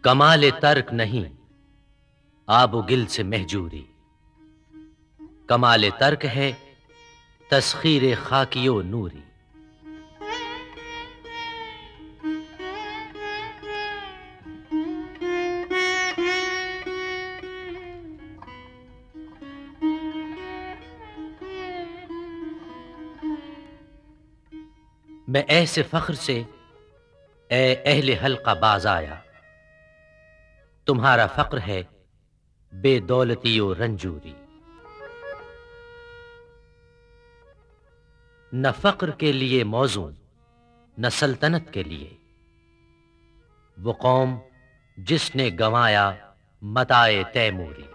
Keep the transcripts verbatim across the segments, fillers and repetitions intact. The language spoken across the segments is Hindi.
कमाले तर्क नहीं आबो गिल से महजूरी, कमाले तर्क है तस्खीर खाकियो नूरी। मैं ऐसे फख्र से ए अहले हल्का बाज आया, तुम्हारा फक्र है बेदौलतियो रंजूरी। न फक्र के लिए मौजू न सल्तनत के लिए, वो कौम जिसने गंवाया मताए तैमूरी।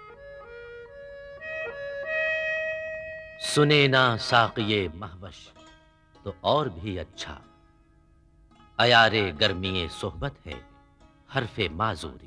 सुने ना साक़िये महवश तो और भी अच्छा, अयारे गर्मीए सोहबत है हरफे माजूरी।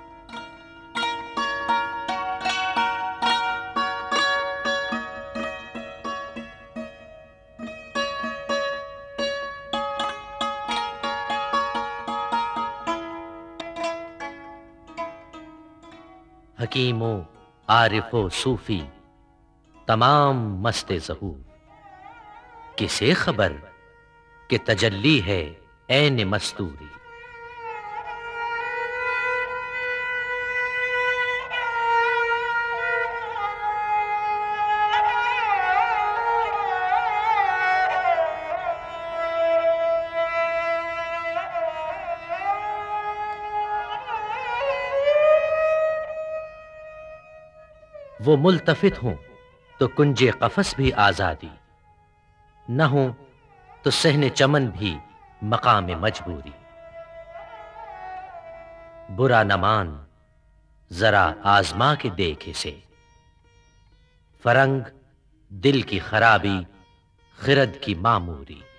हकीमो आरिफो सूफी तमाम मस्ते ज़हूर, किसे खबर कि तजल्ली है ऐन मस्तूरी। वो मुल्तफित हों तो कुंजे कफस भी आजादी, न हो तो सहने चमन भी मकाम मजबूरी। बुरा न मान जरा आजमा के देख इसे, फरंग दिल की खराबी खिरद की मामूरी।